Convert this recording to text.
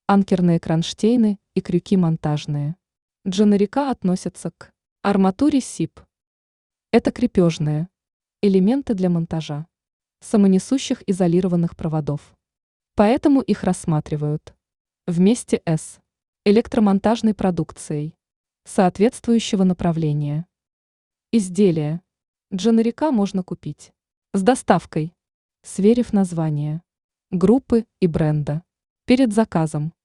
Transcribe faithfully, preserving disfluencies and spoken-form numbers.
анкерные кронштейны и крюки монтажные. Дженерика относятся к арматуре СИП. Это крепежные элементы для монтажа самонесущих изолированных проводов. Поэтому их рассматривают вместе с электромонтажной продукцией соответствующего направления. Изделия Дженерика можно купить с доставкой, сверив название группы и бренда перед заказом.